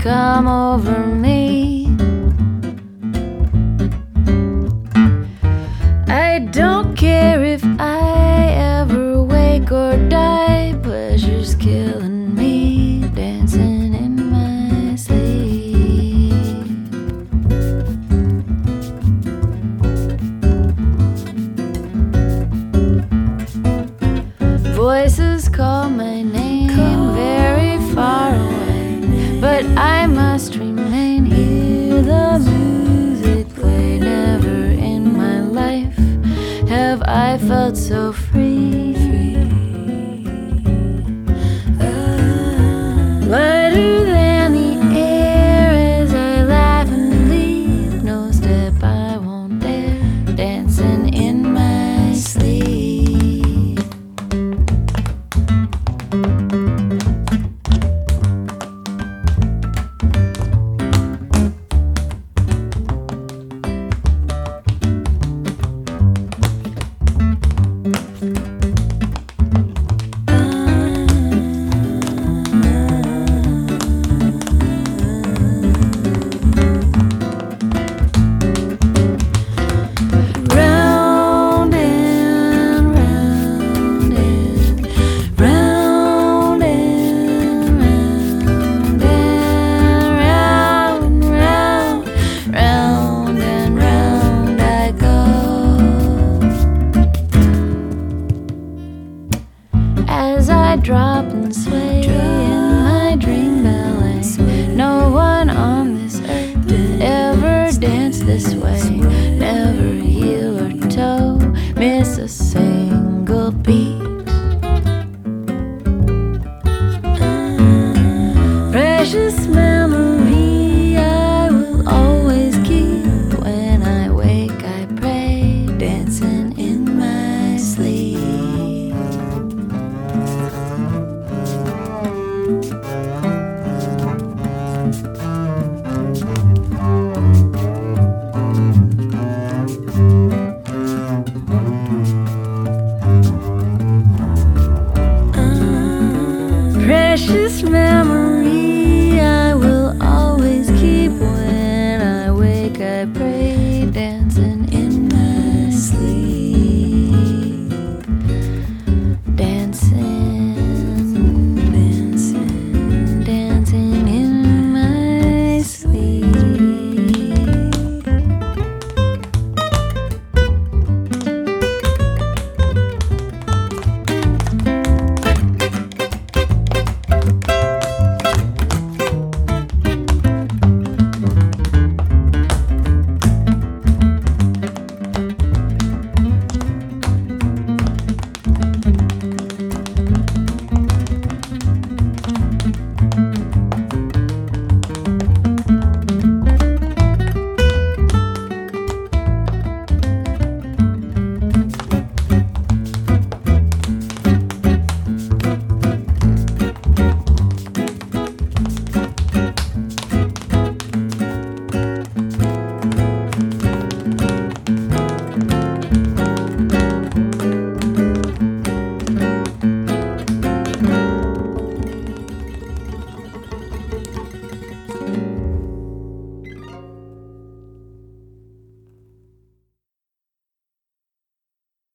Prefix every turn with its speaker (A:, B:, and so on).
A: come over me. I don't care if I ever wake or die, pleasure's killing me, dancing in my sleep. Voices call my name very far away, but I must remain here. The music played, never in my life have I felt so free. Lighter than the air as I laugh and leave, no step I won't dare, dancing in my sleep. As I drop and sway in my dream ballet, no one on this earth ever danced this way. Never heel or toe, miss a single beat. Precious memory I will always keep. When I wake I pray, dancing in my sleep. Precious memory